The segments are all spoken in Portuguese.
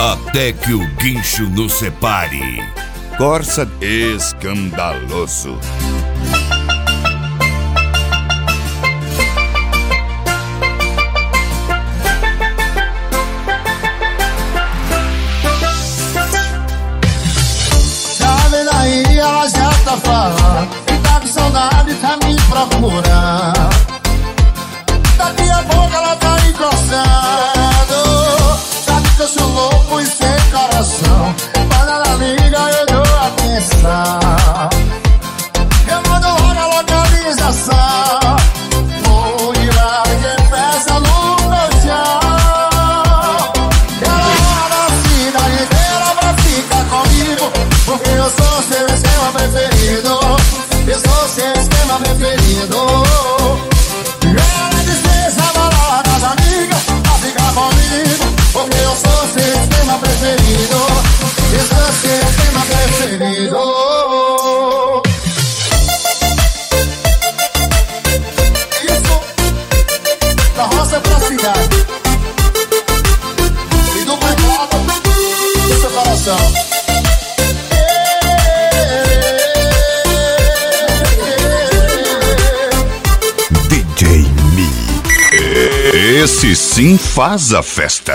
até que o guincho nos separe. Corsa Escandaloso. Tá vendo aí, ela já tá falando que tá com saudade, tá me procurando. Daqui a pouco ela tá encostando. Sabe que eu sou louco e sem coração. Quando ela liga eu dou atenção. Eu mando logo a localização. Vou ir lá de festa no colchão. Ela roda a cidade inteira pra ficar comigo, porque eu sou seu esquema preferido. Eu sou seu esquema preferido. Ela dispensa a balada das amigas pra ficar comigo, porque eu sou seu esquema preferido. Eu sou seu esquema preferido. Isso, da roça pra cidade e do mercado do seu coração. DJ Mi. Esse sim faz a festa.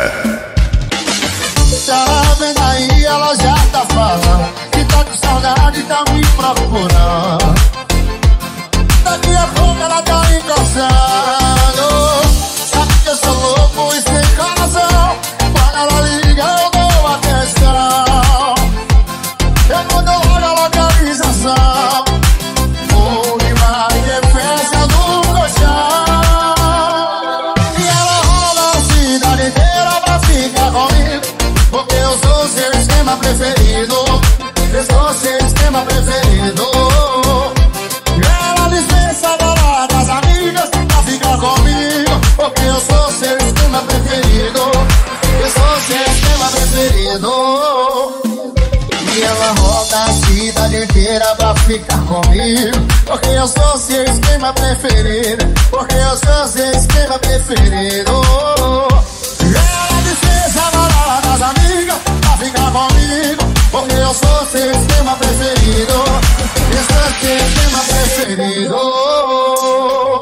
Tá vendo aí, ela já tá falando que tá com saudade, tá me procurando. Daqui a pouco ela tá encostando. Sabe que eu sou louco e sem coração. Quando ela liga eu dou atenção. Eu mando logo a localização. Vou demais de festa no colchão. E ela rola a cidade inteira pra ficar comigo, porque eu sou seu esquema preferido. Eu sou seu esquema preferido. Ela dispensa a balada das amigas pra ficar comigo, porque eu sou seu esquema preferido. Eu sou seu esquema preferido. E ela roda a cidade inteira pra ficar comigo, porque eu sou seu esquema preferido. Porque eu sou seu esquema preferido. Ela dispensa a balada das amigas pra ficar comigo, porque eu sou seu esquema preferido. Eu sou seu esquema preferido.